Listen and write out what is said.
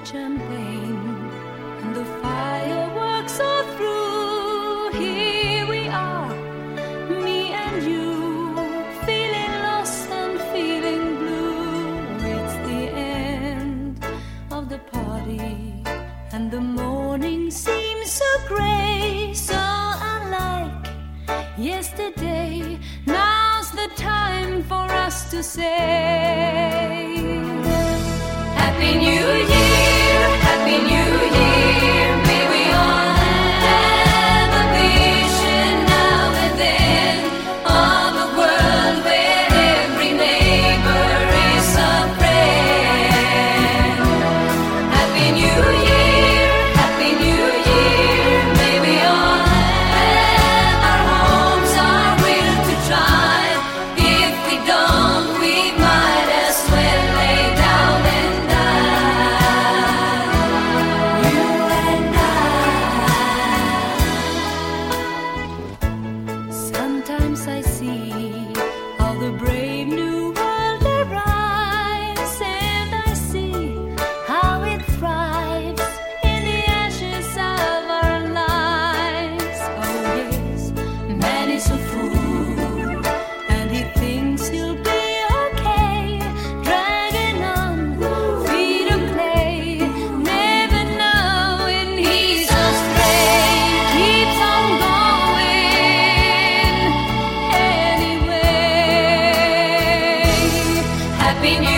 champagne and the fireworks are through. Here we are, me and you, feeling lost and feeling blue. It's the end of the party and the morning seems so grey, so unlike yesterday. Now's the time for us to say Happy New Year, Happy New Year. May we all have a vision now and then of a world where every neighbor is a friend. Happy New Year, Happy New Year. May we all have our homes, our will to try. If we don't, we might as well lay down and die. You and I. Sometimes I see how the brave new world arrives, and I see how it thrives in the ashes of our lives. Oh yes, man is a fool, and he thinks he'll be okay, dragging on, freedom play, never knowing he's astray. Keeps on going anyway. Happy New